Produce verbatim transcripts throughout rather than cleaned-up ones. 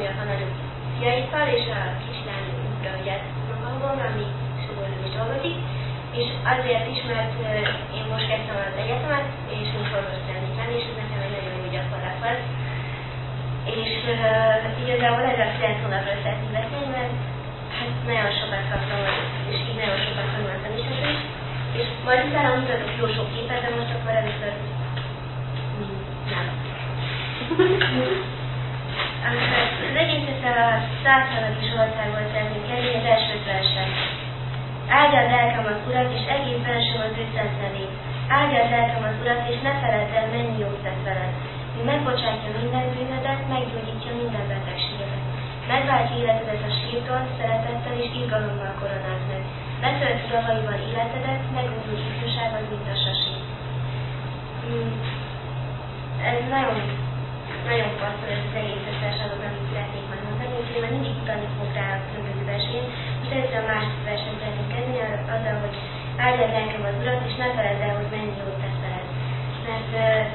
vagyok a nagyobb fiaikkal, és a kislányunkra ugye magamon, ami sugorul is dolgozik. És azért is, mert én most kezdtem az egyetemet, és most orvos szeretnék lenni, és ez nekem egy nagyon jó gyakorlat volt. És uh, igazából ezzel a kilenc hónapra szeretnék beszélni, mert hát nagyon sokat kaptam, és így nagyon sokat tanultam is, is. És majd utána mutatok jó sok képet, de most akkor először nem. Az egészet a százszalagi sortárból szeretnénk kezdeni, az első verset. Áldja az lelkem az Urat, és egész bensőm az ő szent nevét. Áldja az lelkem az Urat, és ne feledd el, mennyi jót tett veled. Ő megbocsátja minden bűnödet, meggyógyítja minden betegségedet. Megváltja életedet a sírtól, szeretettel és izgalommal koronáz meg. Betölti javaival életedet, megújul ifjúságod, mint a sasi. Ez nagyon, nagyon passzol ez az egész összeságot, amit szeretnék majd mondani, úgyhogy már mindig utalni fogok rá a különböző versén. Most először a másik versen szeretnék kezdeni, azzal, hogy áldja az lelkem az Urat, és ne feledd el, hogy mennyi jót tesz veled. Mert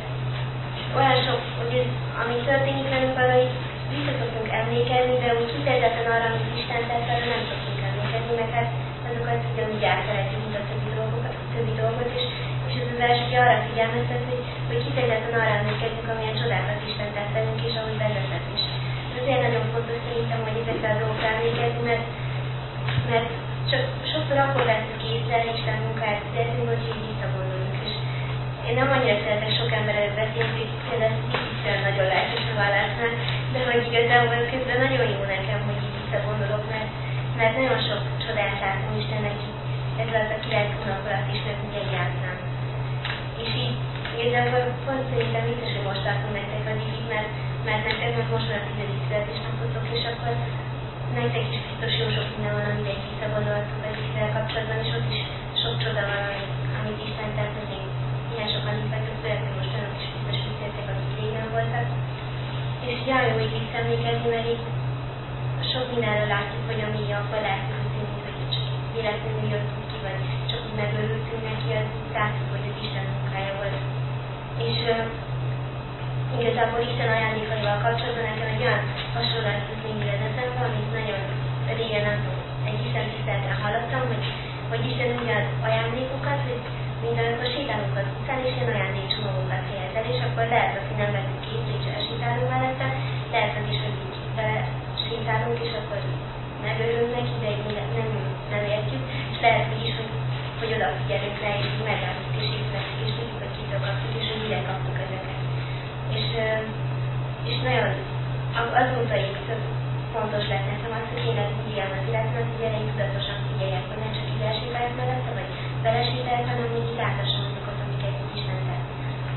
uh, olyan sok, hogy ez, ami történik velünk, arra így vissza szoktunk emlékezni, de úgy kifejezetten arra, amit Isten tett, arra nem szoktunk emlékezni, meg hát azokat ugyanúgy átszeretjük, mint a többi dolgokat, a többi dolgot, és, és ez az első, hogy arra figyelmeztet, hogy, hogy kifejezetten arra emlékezünk, amilyen csodákat Isten tett velünk, és ahogy vezetett is. Ez azért nagyon fontos szerintem, hogy ezekre a dolgokra emlékezni, mert, mert csak sokszor akkor veszünk észre Isten munkáját az életünkben, hogy így visszagondolunk. És én nem annyira szeretek sok emberrel beszélni, hogy például ez nagyon lelkes a vállásnál, de hogy igazából közben nagyon jó nekem, hogy így visszagondolok, mert, mert nagyon sok csodát látom Istennek ez alatt a kilenc hónap alatt is nekünk egyáltalán. És így igazából pont szerintem biztos, hogy most tartom nektek az így, mert, mert nektek meg most van a tizedik születésnapotok, és akkor nektek is biztos jó sok minden van, amit egy visszagondoltuk az Istenrel kapcsolatban, és ott is sok csoda van, amit Isten tett, hogy én ilyen sokan itt vagytok, főleg, hogy most önök is biztos visszajöttek, akik régen voltak. És olyan jó így visszaemlékezni, mert így sok mindenről látjuk, hogy ami akkor látjuk, hogy tűnik, hogy csak véletlenül jöttünk ki, vagy csak úgy megörültünk neki, az látjuk, hogy az Isten munkája volt. És uh, igazából Isten ajándékaival kapcsolatban nekem egy olyan hasonlat jut mindig az eszembe, amit nagyon régen nem tudom, egy Isten tiszteleten hallottam, hogy, hogy Isten úgy ad ajándékokat, hogy mint amikor sétálunk az utcán, és ilyen ajándékcsomagokat helyez el, és akkor lehet, hogy nem vettünk készre, és elsétálunk mellette, lehet az is, hogy így vele sétálunk, és akkor megörülünk neki, de így nem, nem értjük, és lehet, hogy is, hogy, hogy odafigyelünk rá, és megállunk, és észrevettük, és tudjuk, hogy kitől kaptuk, és hogy mire kaptuk ezeket. És, és nagyon azóta így fontos lett nekem az, hogy én ezt úgy élem az életemet, hogy elég tudatosan figyeljek, hogy nem csak így elsétálják mellette, vagy belesétálják, hanem még így látassam azokat, amiket Isten tett.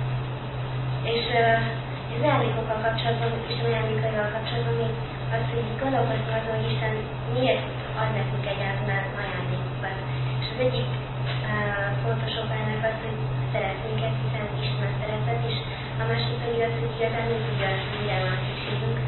És uh, az ajándékokkal kapcsolatban, Isten ajándékaival kapcsolatban még az, hogy gondolkoztam azon, hogy Isten miért ad nekünk egyáltalán ajándékokat. És az egyik uh, fontos oka ennek az, hogy szeret minket, hiszen Isten a szeretet, és a másik pedig az, hogy igazán nem tudja, hogy mire van szükségünk.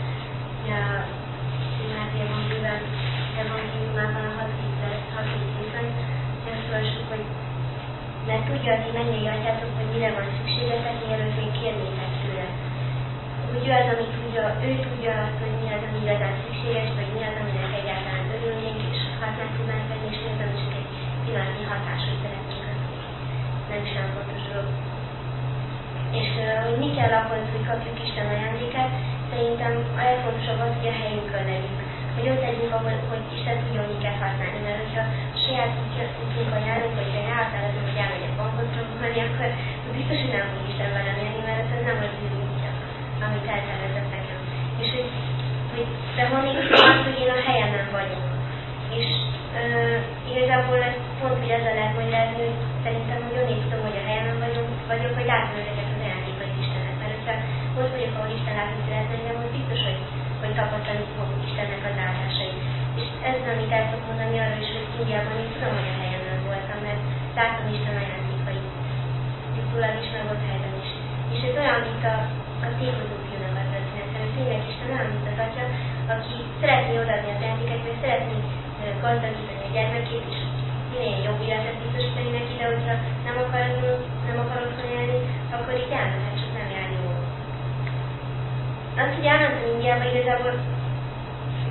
Máté evangéliumában a hatodik részben azt olvassuk, hogy mert tudja a ti mennyei atyátok, hogy mire van szükségetek, mielőtt még kérnétek tőle. Úgy ő az, ami tudja, ő tudja azt, hogy mi az, ami igazán szükséges, vagy mi az, aminek egyáltalán örülnénk, és hasznát tudnánk venni, és mi az, ami csak egy pillanatnyi hatás, hogy szeretnénk azt. Nem sem fontos dolog. És hogy mi kell ahhoz, hogy kapjuk Isten ajándékát, szerintem a legfontosabb az, hogy a helyünkön legyünk. Hogy ott legyünk, ahol, hogy Isten tudja, hogy kell használni. Mert hogyha a saját útjunkon járunk, vagy ha elhatározom, hogy elmegyek bankot tanulni, akkor biztos, hogy nem fog Isten velem élni, mert ez nem az ő útja, amit eltervezett nekem. És hogy, hogy de mondjuk azt, hogy én a helyemen vagyok. És uh, igazából ez pont, hogy ezzel lehet magyarázni, hogy szerintem, hogy onnél tudom, hogy a helyemen vagyok, vagyok, hogy látom ezeket az ajándékait Istennek. Mert hogyha ott vagyok, ahol Isten látni szeretne engem, hogy biztos, hogy, hogy tapasztalni fogok Istennek az áldásait. És ez az, amit el szok mondani arra is, hogy Indiában én tudom, hogy a helyemen voltam, mert látom Isten ajándékait. Titulán is, meg ott helyben is. És ez olyan, mint a, a tékozó fiúnak a történet, mert tényleg Isten olyan, mint az atya, aki szeretné odaadni az ajándéket, vagy szeretné gazdagítani a gyermekét, és minél jobb életet biztosítani neki, de hogyha nem akar, nem akar otthon élni, akkor így elmehet, csak nem jár jól. Az, hogy elmentem Indiába, igazából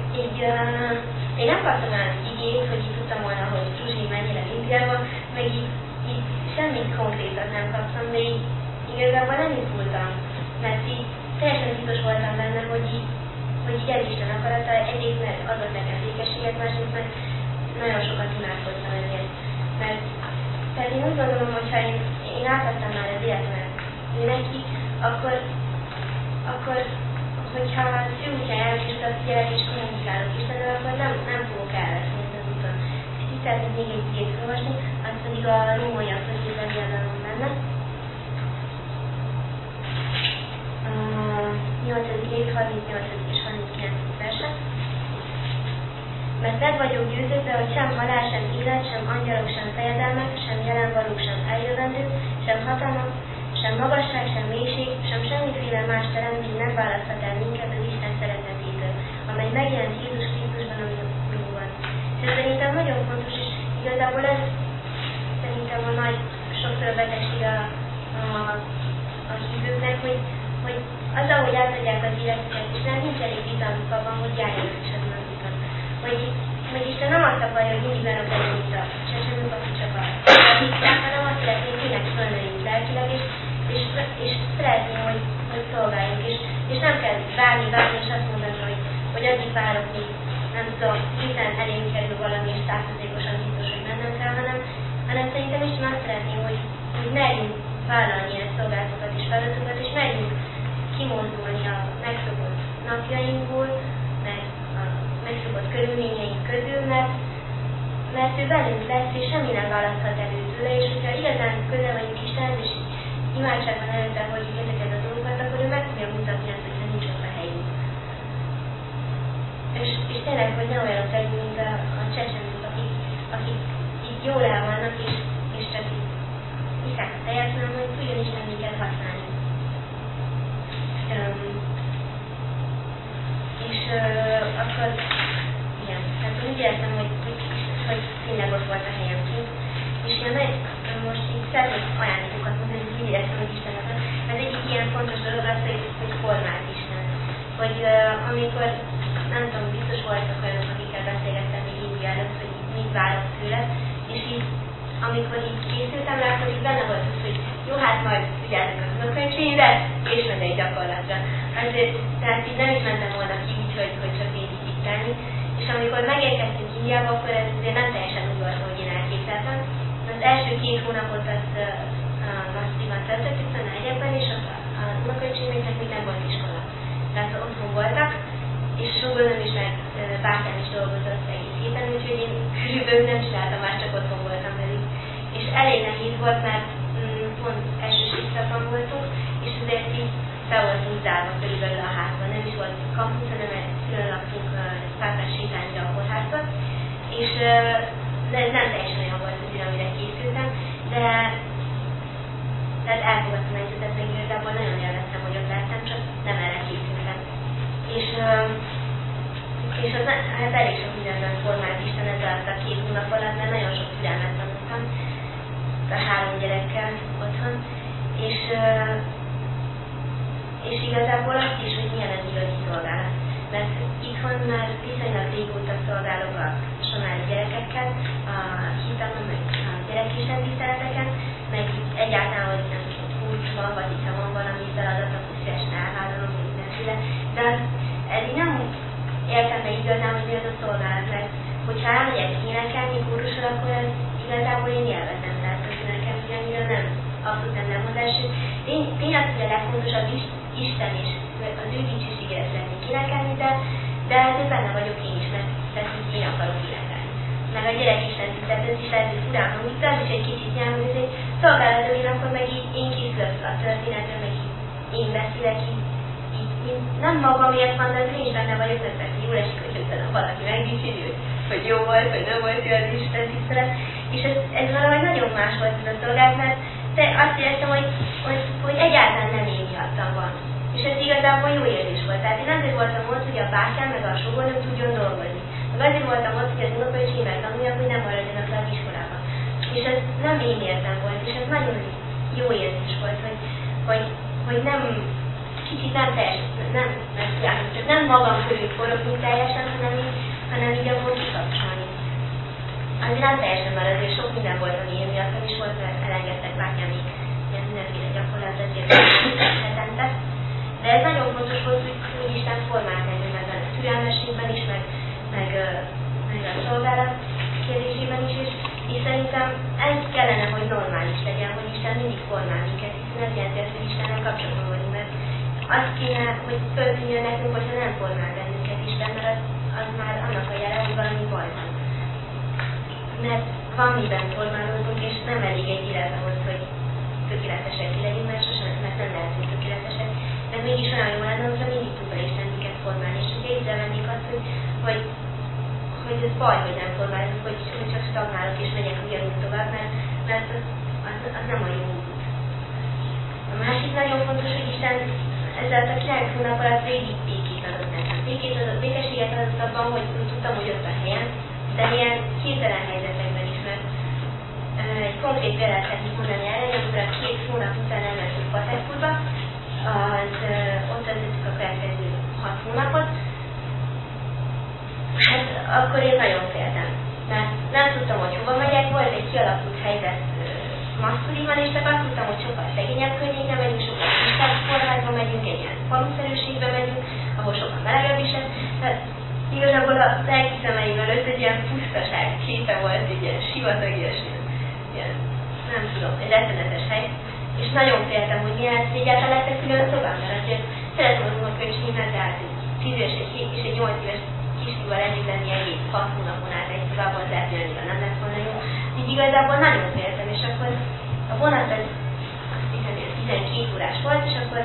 így uh, én nem kaptam el igényt, hogy így tudtam volna, hogy Zsuzsi mennyire Indiába, meg így, így semmit konkrétat nem kaptam, de így igazából nem indultam, mert így teljesen biztos voltam benne, hogy így, hogy így ez Isten akarata, egyrészt mert adott nekem békességet, másrészt mert nagyon sokat imádkoztam ezért. Mert tehát én úgy gondolom, hogy ha én, én átadtam már az életemet neki, akkor, akkor hogyha az ő útján járok és utat figyelek és kommunikálok Istennel, akkor nem, nem fogok elveszni ezt az úton. És itt szeretnék még egy igét olvasni, az pedig a rómaiakhoz tízes irodalom benne. A nyolcadik rész, harmincnyolcadik és harminckilencedik verset. Mert meg vagyok győződve, hogy sem halál, sem élet, sem angyalok, sem fejedelmek, sem jelenvalók, sem eljövendő, sem hatalmak, sem magasság, sem mélység, sem semmiféle más teremtmény nem választhat el minket az Isten szeretetétől, amely megjelent Jézus Krisztusban, ami van. Ez szerintem nagyon fontos, és igazából ez szerintem a nagy sokszor betegség a, a, a hívőknek, hogy, hogy azzal, hogy átadják az életüket, és nem nincs elég bizalmuk abban, hogy járjanak is ezen az úton. Hogy, hogy Isten nem azt akarja, hogy mindig velünk legyen, mint a csecsemők, akik csak a tiszták, hanem azt szeretnénk tényleg fölnőjünk lelkileg, és, és, és szeretném, hogy, hogy szolgáljunk, és, és nem kell várni, várni, és azt mondani, hogy, hogy addig várok, míg nem tudom, hiszen elém kerül valami, és százszerzékosan biztos, hogy mennem kell, hanem, hanem szerintem Isten azt szeretném, hogy, hogy merjünk vállalni ilyen szolgálatokat és feladatokat, és merjünk kimozdulni a megszokott napjainkból, meg a megszokott körülményeink közül, mert, mert ő velünk lesz, és semmi nem választhat elő tőle, és hogyha igazán közel vagyunk Istenhez, és imádságban előtte hagyjuk ezeket a dolgokat, akkor ő meg fogja mutatni azt, hogyha nincs ott a helyünk. És, és tényleg, hogy ne olyanok legyünk, mint a, a csecsemők, akik, akik itt jól el vannak, és, és csak itt iszák a tejet, hanem hogy tudjon Isten minket használni. Um, és uh, akkor, igen, tehát úgy értem, hogy, hogy, hogy tényleg ott volt a helyem kint. És én most így szeretnék ajándékokat mondani, hogy úgy értem, hogy Istennek, mert egyik ilyen fontos dolog az, hogy, hogy formált Isten. Hogy uh, amikor, nem tudom, biztos voltak olyanok, akikkel beszélgettem még így előtt, hogy mit várok tőle, és így, amikor így készültem rá, akkor így benne volt az, hogy jó, hát majd figyelnek az unokkönyvségre, és megyek gyakorlatra. Azért, tehát így nem is mentem volna ki, úgyhogy hogy csak így diktálni. És amikor megérkeztünk Indiába, akkor ez azért nem teljesen úgy volt, hogy én elképzeltem. Az első két hónapot azt uh, masszívan töltöttük a negyedben, és az, az unokkönyvségnek még nem volt iskola. Tehát otthon voltak, és sógonom is, meg uh, bátyám is dolgozott egész héten, úgyhogy én körülbelül nem csináltam, már csak otthon voltam velük. És elég nehéz volt, mert mm, pont elsős évszakban voltunk, és azért így be voltunk zárva körülbelül a házban. Nem is volt kampusz, hanem külön laktunk pártás sétányra a kórházban, és uh, ez nem teljesen olyan volt az, amire készültem, de tehát elfogadtam egy ütet, meg igazából nagyon élveztem, hogy ott láttam, csak nem erre készültem. És, uh, és az, hát elég sok mindenben formált Isten ez alatt a két hónap alatt, mert nagyon sok türelmet tanultam a három gyerekkel otthon, és, uh, és igazából azt is, hogy milyen az igazi szolgálat. Mert itthon már viszonylag régóta szolgálok a somári gyerekekkel, a hitamon, meg a gyerekisten tiszteleteken, meg egyáltalán, hogy nem tudom, kulcs van, vagy hiszen van valami feladat, akkor szívesen elvállalom, hogy mindenféle. De ez így nem értem meg igazán, hogy mi az a szolgálat, mert hogyha elmegyek énekelni kórusra, akkor ez igazából én élvezem, tehát az nekem ugyanúgy nem, abszolút nem lemondás. Tényleg, hogy a legfontosabb Isten és az ő dicsőségére szeretnék énekelni, de, de ezért benne vagyok én is, mert tehát én akarok énekelni. Meg a gyerek Isten tiszteletet is lehet, hogy furán hangzik, de az is egy kicsit nyelv, hogy ez egy szolgálat, hogy én akkor meg így én készülök a történetre, meg így én beszélek, így, így, így nem magamért van, de én is benne vagyok, mert persze jól esik, hogy utána valaki megdicsérő, hogy jó volt, vagy nem volt jó az Isten tisztelet. És ez, ez valahogy nagyon más volt ez a szolgálat, mert de azt éreztem, hogy, hogy, hogy egyáltalán nem én miattam van. És ez igazából jó érzés volt. Tehát én azért voltam ott, hogy a bátyám meg a sógornőm tudjon dolgozni. Meg azért voltam ott, hogy az unokölcsém meg tanulja, hogy nem maradjanak le az iskolában. És ez nem én értem volt, és ez nagyon jó érzés volt, hogy, hogy, hogy nem kicsit nem teljesen, nem, nem, nem, nem magam körül forogni teljesen, hanem így, hanem így abból kikapcsolni. Azért nem teljesen, mert azért sok minden volt, ami én miattam is volt, mert elengedtek bátyámig ilyen mindenféle gyakorlat, ezért hetente. De ez nagyon fontos volt, hogy Isten formált engem ebben a türelmességben is, meg, meg, meg a szolgálat kérdésében is, és, és szerintem ez kellene, hogy normális legyen, hogy Isten mindig formál minket, hiszen ez jelenti azt, hogy Istennel kapcsolatban vagyunk, mert az kéne, hogy föltűnjön nekünk, hogyha nem formál bennünket Isten, mert az, az már annak a jele, hogy valami baj van. Mert van miben formálódunk, és nem elég egy élet ahhoz, hogy tökéletesek ki legyünk, mert sosem, mert nem lehetünk tökéletesek. De mégis olyan jó lenne, hogyha mindig tudta Isten minket formálni. És ugye észrevennék azt, hogy, hogy, hogy ez baj, hogy nem formálunk, hogy, hogy csak stagnálok és megyek ugyanúgy tovább, mert, mert az, az, az nem a jó út. A másik nagyon fontos, hogy Isten ezzel a kilenc hónap alatt végig békét adott nekem. Békét adott, békességet adott abban, hogy tudtam, hogy ott a helyen, de ilyen hirtelen helyzetekben is, mert uh, egy konkrét példát szeretnék mondani erre, amikor a két hónap után elmentünk Paterfurba, az uh, ott vezettük a következő hat hónapot. Hát akkor én nagyon féltem, mert nem tudtam, hogy hova megyek, volt egy kialakult helyzet uh, Masztuliban, és csak azt tudtam, hogy sokkal szegényebb környékre megyünk, sokkal kisebb kórházba megyünk, egy ilyen faluszerűségbe megyünk, ahol sokkal melegebb is. Tehát igazából a lelki szemeim előtt egy ilyen pusztaság képe volt, egy ilyen sivatagias, ilyen, ilyen, nem tudom, egy rettenetes hely. És nagyon féltem, hogy milyen lesz, egyáltalán lesz egy külön szobám, mert azért szeretem az unokölcsémhez, de hát egy tíz éves és egy nyolc éves kisfiúval együtt lenni egész hat hónapon át egy szobában, az lehet, hogy annyira nem lesz volna jó. Így igazából nagyon féltem, és akkor a vonat az azt hiszem, hogy tizenkét órás volt, és akkor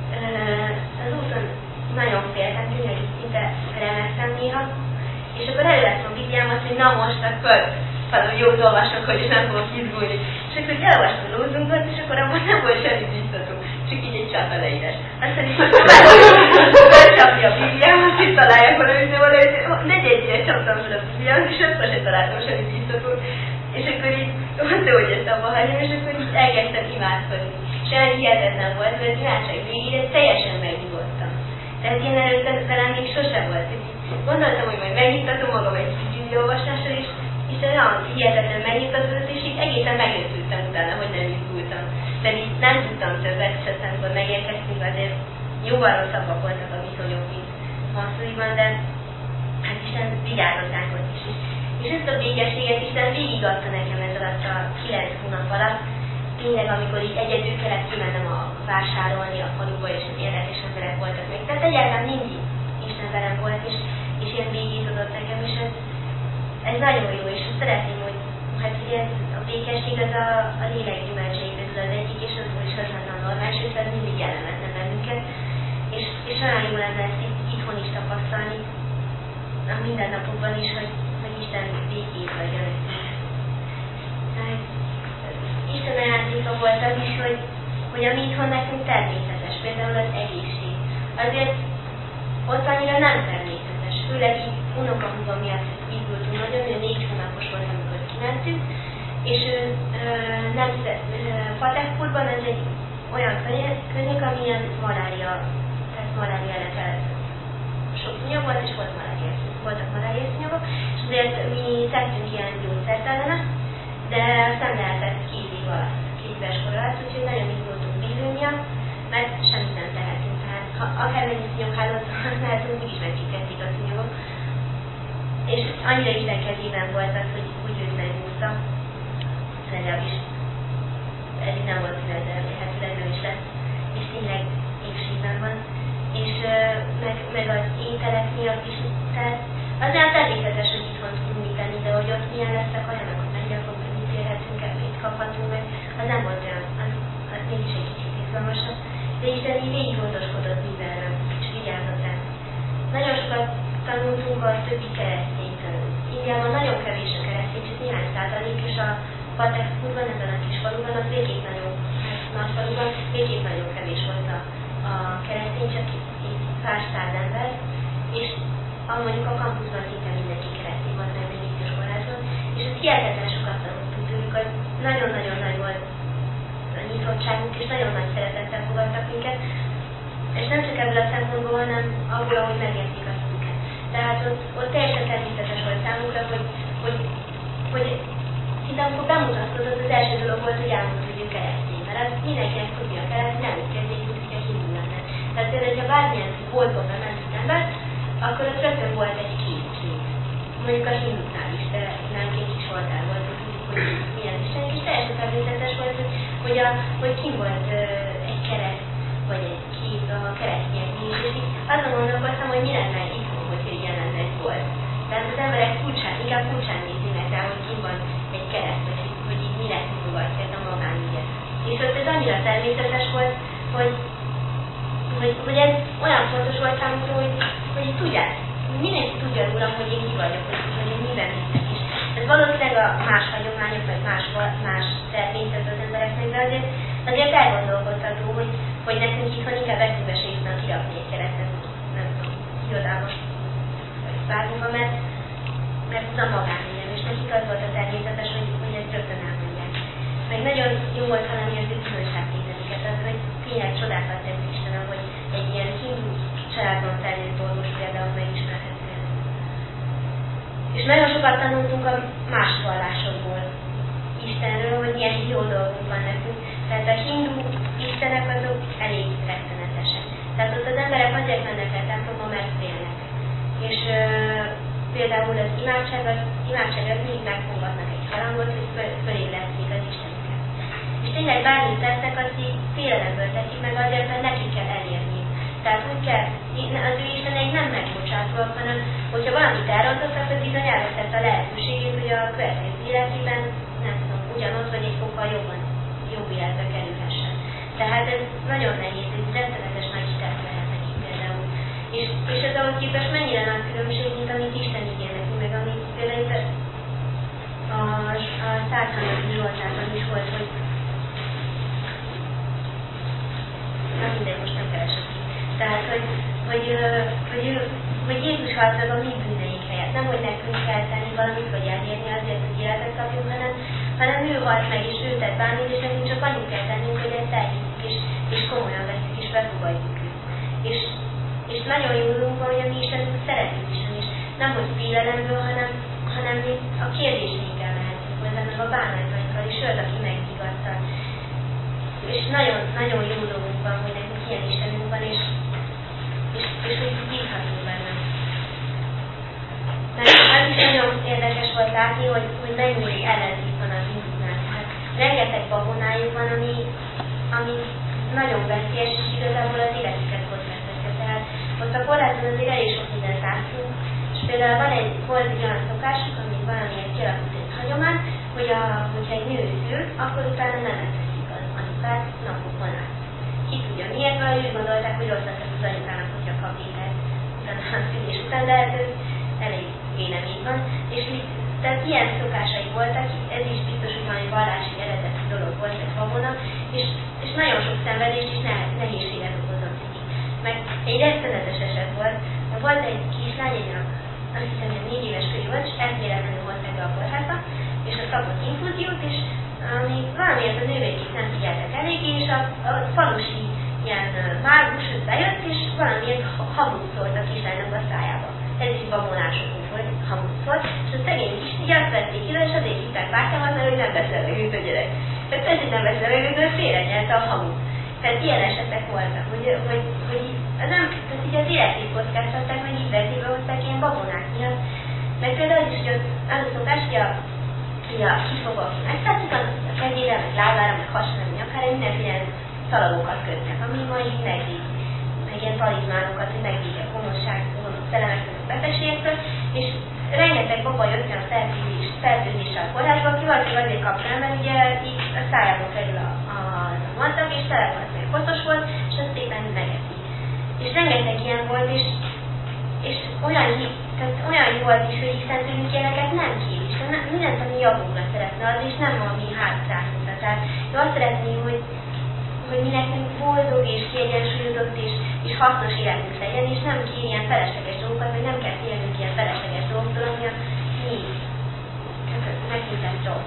az úton nagyon féltem, tényleg így szinte remegtem néha, és akkor elővettem a Bibliámat, hogy na most akkor valami jót olvasok, hogy nem fogok izgulni. És akkor elolvastam a lózunkat, és akkor abban nem volt semmi biztató, csak így egy csap leírás. Aztán is most felcsapja a Bibliámat, és találjak valamit, de valahogy negyedjére csaptam fel a Bibliámat, és akkor sem találtam semmi biztatót. És akkor így mondta, hogy ezt abba hagyom, és akkor így elkezdtem imádkozni. És olyan hihetetlen volt, mert az imádság végére teljesen megnyugodtam. Tehát én előtte velem még sose volt. Gondoltam, hogy majd megnyugtatom magam egy Biblia olvasással, és és olyan hihetetlen megnyugtatott, és így egészen megőszültem utána, hogy nem izgultam. Pedig nem tudtam többet, és aztán, amikor megérkeztünk, azért jóval rosszabbak voltak a viszonyok, mint Masztuliban, de hát Isten vigyázott ránk ott is. És ezt a békességet Isten végigadta nekem ez alatt a kilenc hónap alatt. Tényleg, amikor így egyedül kellett kimennem a vásárolni a faluba, és érdekes emberek voltak még. Tehát egyáltalán mindig Isten velem volt, és, és ilyen békét adott nekem, és ez, ez nagyon jó, és szeretném, hogy hát ugye a békesség az a, a lélek gyümölcsei közül az egyik, és az is az lenne a normális, és ez mindig jellemetlen bennünket. És, és olyan jó lenne ezt itt, itthon is tapasztalni, a mindennapokban is, hogy, hogy Isten békét adja nekünk. Isten ajándéka volt az is, hogy, hogy ami itthon nekünk természetes, például az egészség. Azért ott annyira nem természetes, főleg így unokahúgom miatt izgultunk nagyon, ő négy hónapos volt, amikor kimentünk, és ő nem Paterfurban, ez egy olyan környék, amilyen malária, tehát malária ellen sok szúnyog volt, és volt malária, voltak malária szúnyogok, és azért mi tettünk ilyen gyógyszert ellene, de aztán lehetett két év alatt, két éves kor alatt, úgyhogy nagyon izgultunk bíző miatt, mert semmit nem tehetünk. Tehát ha akármennyi szúnyoghálót használtunk, úgyis megcsikkentik a szúnyogok. És annyira Isten kezében volt az, hogy úgy őt megúszta, legalábbis eddig nem volt külön, de lehetőleg nem is lesz, és tényleg épségben van. És meg, meg az ételek miatt is, tehát azért természetes, hogy itthon tudunk mit tenni, de hogy ott milyen lesz a kaja, meg ott mennyire fog, hogy mit érhetünk el, mit kaphatunk meg, az nem volt olyan, az, az mégis egy kicsit izgalmasabb. De Isten így végig gondoskodott mindenről, és vigyázott rá. Nagyon sokat tanultunk a többi kereszténytől. Indiában nagyon kevés a keresztény, csak néhány százalék, és a Paterfurban, ebben a kis faluban, az végképp nagyon, nagy faluban, végképp nagyon kevés volt a, a keresztény, csak így pár száz ember, és mondjuk a kampuszban szinte mindenki keresztény volt, mert még is iskolázban, és ez hihetetlen sokat tanultunk tőlük, hogy nagyon-nagyon nagy volt a nyitottságunk, és nagyon nagy szeretettel fogadtak minket. És nem csak ebből a szempontból, hanem abból, ahogy megértik a hitüket. Tehát ott, ott teljesen természetes volt számukra, hogy, hogy, hogy itt amikor bemutatkozott, az első dolog volt, hogy elmondta, hogy ő keresztény. Mert az mindenkinek tudnia kellett, hogy nem úgy kezdjék, hogy egy hindu lenne. Tehát például, hogyha bármilyen boltba bement az ember, akkor ott rögtön volt egy kép. Mondjuk a hinduknál is, de nem két kis oltár volt, hogy tudjuk, hogy milyen istenek, és teljesen természetes volt, hogy, hogy, a, hogy ki volt uh, egy kereszt, vagy egy kép a keresztényeknél is, és így azon gondolkoztam, hogy mi lenne itt, hogy ilyen lenne egy bolt. Tehát az emberek furcsán, inkább furcsán néznének rá, hogy ki van egy kereszt, vagy hogy így mi lesz mutogatja a magánügyet. És ott ez annyira természetes volt, hogy, hogy, hogy ez olyan fontos volt számomra, hogy, hogy tudják, mindenki tudja rólam, hogy én ki vagyok, hogy, hogy én miben hiszek is. Ez valószínűleg a más hagyományok, vagy más, más természet az embereknek, de azért, azért elgondolkodható, hogy, hogy nekünk itthon inkább eszünkbe se jutna kirakni egy keresztet, nem tudom, irodámos vagy bárhova, mert, mert ez a magánügyem, és nekik az volt a természetes, hogy, hogy ezt rögtön elmondják. Meg nagyon jó volt hallani az ő bizonyságtételüket, az, hogy tényleg csodákat tett Istenem, hogy egy ilyen hindu családban felnőtt orvos például megismerhető. És nagyon sokat tanultunk a más vallásokból Istenről, hogy milyen jó dolgunk van nekünk. Tehát a hindu istenek azok elég rettenetesek. Tehát ott az emberek azért mennek el templomba, mert félnek. És ö, például az imádság, az imádság az mindig megfogadnak egy harangot, hogy föl, fölébresztik az Istenüket. És tényleg bármit tesznek, azt így félelemből teszik meg azért, mert nekik kell elérni. Tehát úgy kell, az ő Isteneik nem megbocsátóak, hanem hogyha valamit elrontott, akkor bizony elveszett a lehetőségét, hogy a következő életében, nem tudom, ugyanott vagy egy fokkal jobban, jobb életbe kerülhessen. Tehát ez nagyon nehéz, ez rettenetes nagy stert lehet nekik például. És, és ez ahhoz képest mennyire nagy különbség, mint amit Isten ígér nekünk, meg amit például a, a százharmadik Zsoltárban is volt, hogy na mindegy, most nem keresek. Tehát, hogy, hogy, hogy, hogy, hogy Jézus halt meg a mi bűneink helyett. Nem, hogy nekünk kell tenni valamit, vagy elérni azért, hogy életet kapjunk, hanem, hanem ő halt meg, és ő tett bármit, és nekünk csak annyit kell tennünk, hogy ezt elhiszük, és, és komolyan veszünk, és befogadjuk őt. És, és nagyon jó dolgunk van, hogy a mi Istenünk szeretünk is, és nem, hogy félelemből, hanem, hanem mi a kérdéseinkkel mehetünk hozzá, meg a bánatainkkal, és ő az, aki megnyugattal. És nagyon, nagyon jó dolgunk van, hogy nekünk ilyen Istenünk van, és és, és hogy bízhatunk benne. Mert az is nagyon érdekes volt látni, hogy, hogy mennyire ellenzék van a hinduknál. Hát rengeteg babonájuk van, ami, ami nagyon veszélyes, és igazából az életüket kockáztatja. Tehát ott a kórházban azért elég sok mindent láttunk, és például van egy, volt egy olyan szokásuk, ami valamilyen kialakult egy hagyomány, hogy a, hogyha egy nő szül, akkor utána nem teszik az anyukát napokon át. Ki tudja miért, mert úgy gondolták, hogy rosszat tesz az anyukának, hogyha kap élet utána a szülés után, de hát ez elég nem így van. És így, tehát ilyen szokásai voltak, ez is biztos, hogy valami vallási eredeti dolog volt, egy babona, és, és nagyon sok szenvedést és nehézséget okozott neki. Meg egy rettenetes eset volt, volt egy kislány, egy azt hiszem, hogy négy éves körül volt, és elméletlenül hozták be a kórházba, és a kapott infúziót, és ami valamiért a nővérkék nem figyeltek eléggé, és a, a falusi ilyen mágus bejött, és valamiért hamut szólt a kislánynak a szájába. Ez is babonásokunk volt, hamut szólt, és a szegény kis így azt vették ide, és azért hitták bátyámat, mert hogy nem beszél meg őt a gyerek. Tehát ez, hogy nem beszél meg őt, mert félrenyelte a hamut. Tehát ilyen esetek voltak, hogy, hogy, hogy az nem, tehát így az életét kockáztatták, meg így veszélybe hozták ilyen babonák miatt. Meg például az is, hogy az a szokás, hogy a hogy a kifogó, aki megtetszik, az a kezére, meg lábára, meg hasára, meg nyakára, mindenféle szalagokat kötnek, ami majd így megvéd, meg ilyen talizmánokat, hogy megvéd a gonoszság, gonosz szellemektől, a betegségektől, és rengeteg baba jött a fertőzés, fertőzéssel a kórházba, aki valószínűleg azért kapta el, mert ugye így a szájába kerül a, a, a madzag, és tele volt, meg koszos volt, és azt szépen megeszi. És rengeteg ilyen volt, és, és olyan, tehát olyan jó az is, hogy Isten tőlünk ilyeneket nem kér. Mindent, ami javunkra szeretne az, és nem ami hátrásunkra. Tehát ő azt szeretné, hogy, hogy mi nekünk boldog és kiegyensúlyozott és, és hasznos életünk legyen, és nem kér ilyen felesleges dolgokat, vagy nem kell félnünk ilyen felesleges dolgoktól, ami a mi megszintett rossz.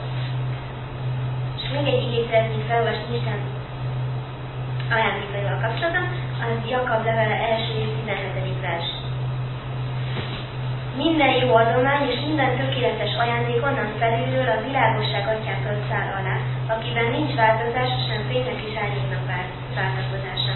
És még egy igét szeretnék felolvasni Isten ajándékaival kapcsolatban, az Jakab levele első és tizenhetedik vers. Minden jó adomány és minden tökéletes ajándék onnan felülről a világosság atyától száll alá, akiben nincs változás, sem fénynek és árnyéknak váltakozása.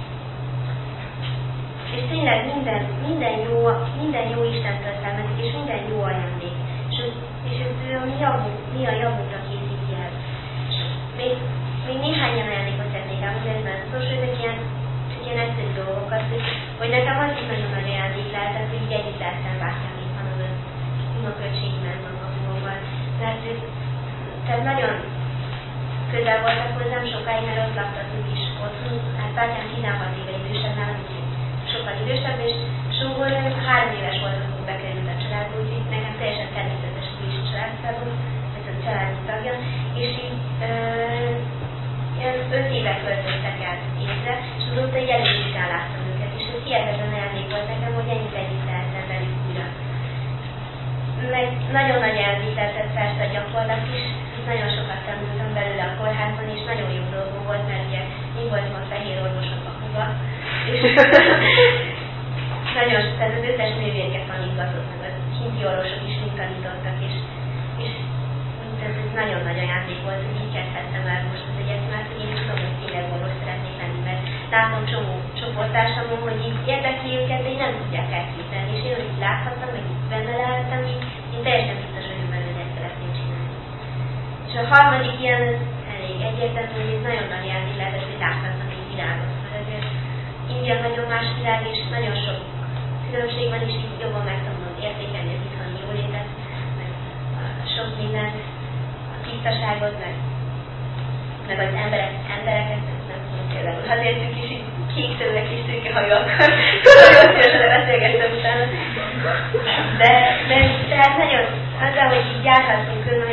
És tényleg minden, minden, jó, minden jó Istentől származik, és minden jó ajándék. És, és ez a mi, javunk, mi a javunkra készíti el. És még, még néhány ilyen ajándékot szeretnék elmondani, ez nem szó, hogy ezek ilyen, csak ilyen egyszerű dolgokat, hogy, hogy nekem az is nagyon nagy ajándék lehetett, hogy így együtt lehetem bátyám itt van az unoköcsémmel, magammal. Mert tehát nagyon közel voltak hozzám sokáig, mert ott laktatunk is otthon. Hát bátyám tizenhat éve idősebb nálam, úgyhogy sokkal idősebb, és sógor három éves volt, amikor bekerült a családba, úgyhogy nekem teljesen természetes, hogy is családtagom, ez a család tagja, és így ilyen öt éve költöztek át évre, és azóta így elég ritkán láttam őket, és ez hihetetlen ajándék volt nekem, hogy ennyit együtt lehettem velük újra. Meg nagyon nagy ajándék lehetett persze a gyakorlat is, nagyon sokat tanultam belőle a kórházban, és nagyon jó dolgom volt, mert ugye mi voltam a fehér orvosok a Kuba, és nagyon, tehát az összes nővérket tanítgatott, meg a kinti orvosok is mind tanítottak, és, és ez, ez nagyon nagy ajándék volt, hogy így kezdhettem el most az egyetemet, hogy én tudom, hogy tényleg orvos szeretnék lenni, mert látom csomó csoporttársamon, hogy így érdekli őket, de így nem tudják elképzelni, és én, hogy így láthattam, meg így benne lehettem, így én teljesen biztos vagyok benne, hogy ezt szeretném csinálni. És a harmadik ilyen, elég egyértelmű, hogy ez nagyon nagy ajándék lehetett, hogy láthattam egy világot, mert azért India nagyon más világ, és nagyon sok különbség van, és így jobban megtanulom értékelni az itthoni jólétet, meg sok mindent, a tisztaságot, meg, meg az emberek, embereket, nem tudom, például azért ők is így kékszőnek és szőkehajúak, nagyon szívesen beszélgettem utána. De, de tehát nagyon, azzal, hogy így járhatunk körül,